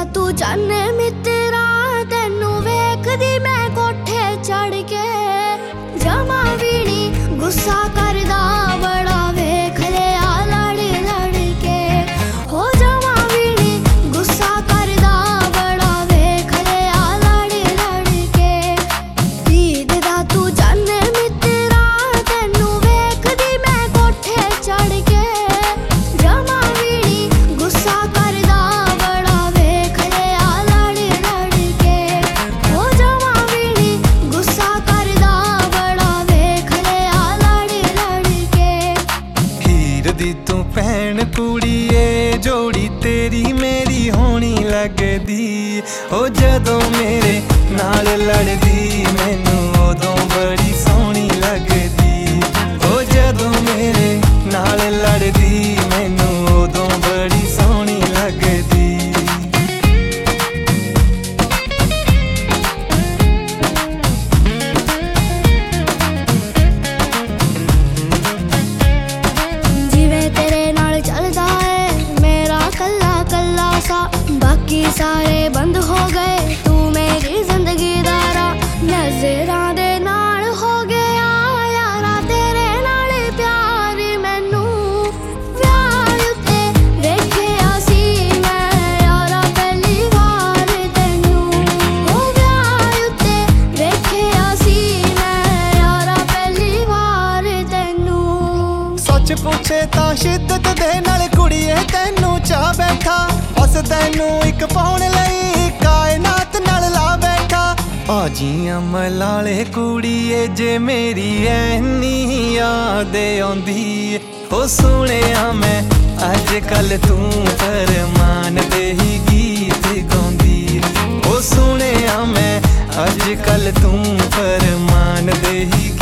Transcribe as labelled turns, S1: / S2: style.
S1: तू जाने मित्रा तेनू वेखदी मैं कोठे चढ़ के जमा भी नी गुस्सा करदा बड़ा वेख लिया लड़ लड़ के हो जमा भी नी गुस्सा करदा बड़ा वेख लिया लड़ लड़ के ईद दा तू जाने मित्रा तेनू वेखदी मैं कोठे चढ़ के जमा भी नी गुस्सा करदा बड़ा वेख लिया लड़ लड़ के हो जमा भी नी गुस्सा करदा बड़ा वेख लिया लड़ लड़ के
S2: हीर दी तू भैन कुड़ीए जोड़ी तेरी मेरी होनी लगदी ओ जदों मेरे नाल लड़दी मैनू उदों बड़ी सोहनी लगदी ओ जदों मेरे नाल लड़दी मैनू उदों बड़ी सोहनी लगदी
S1: जिवें तेरे नाल चलदा है मेरा कल्ला कल्ला सा बाकी सारे बंद हो गए तू मेरी जिंदगी दा राह नज़रां दे नाल हो गया यारा तेरे नाल प्यार मैनू प्यार उत्ते वेखिया सी मैं यारा पहली वार तैनू हो प्यार उत्ते वेखिया सी मैं यारा पहली वार तैनू
S2: सच पूछे तां शिद्दत दे नाल कुड़ीए तैनू चाह बैठा बस तैनू इक पाउण लई कायनात नाल ला बैठा आजी मलाले कुड़ीए जे मेरी ऐनी याद आउंदी ओ सुणिया मैं अज कल तू फरमान दे ही गीत गाउंदी ओ सुणिया मैं अज कल तू फरमान दे ही